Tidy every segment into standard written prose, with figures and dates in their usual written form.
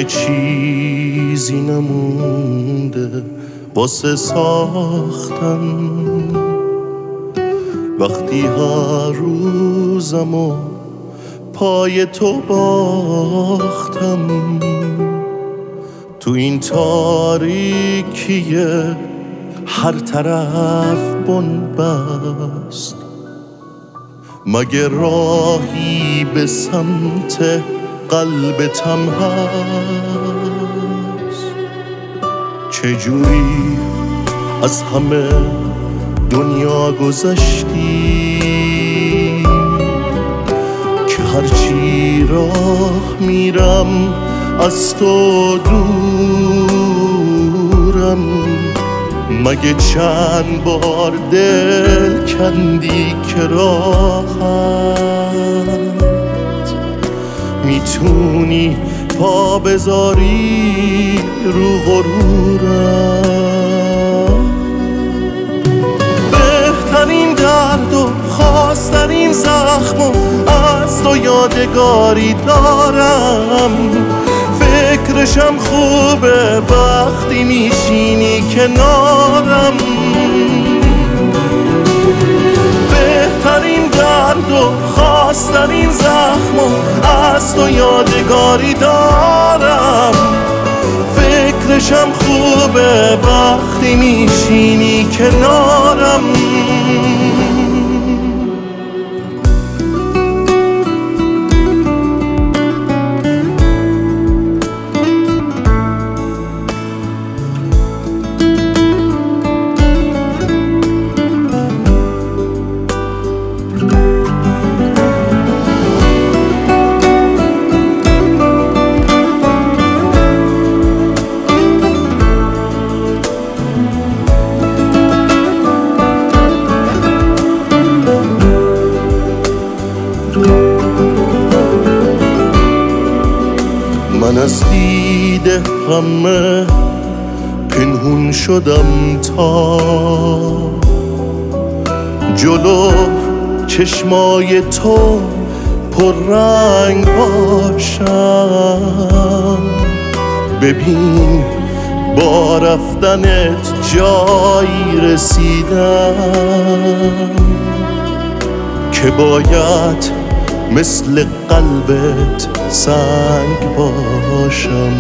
چیزی نمونده واسه ساختن، وقتی هر روزمو پای تو باختم، تو این تاریکیه هر طرف بنبست، مگه راهی به سمت قلبتم هست؟ چجوری از همه دنیا گذشتی که هرچی راه میرم از تو دورم؟ مگه چند بار دل کندی که راحت میتونی پا بذاری رو غرورم؟ بهترین درد و خواسترین زخم از تو یادگاری دارم، فکرشم خوبه وقتی میشینی کنارم. بهترین درد و خواسترین زخم از تو یادگاری دارم، فکرشم خوبه وقتی میشینی کنارم. من از دیده همه پنهون شدم تا جلو چشمای تو پررنگ باشم. ببین با رفتنت جایی رسیدم که باید مثل قلبت سنگ باشم.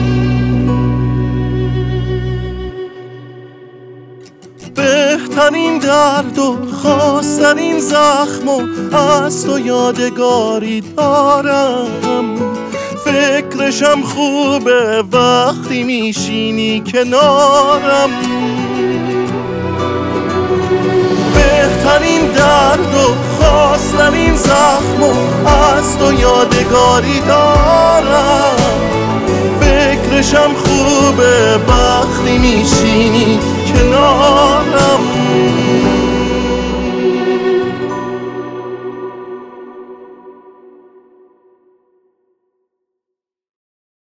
بهترین درد و خواسترین زخم از تو یادگاری دارم، فکرشم خوبه وقتی میشینی کنارم. بهترین درد و خواسترین زخم از تو یادگاری دارم، فکرشم خوبه وقتی میشینی کنارم.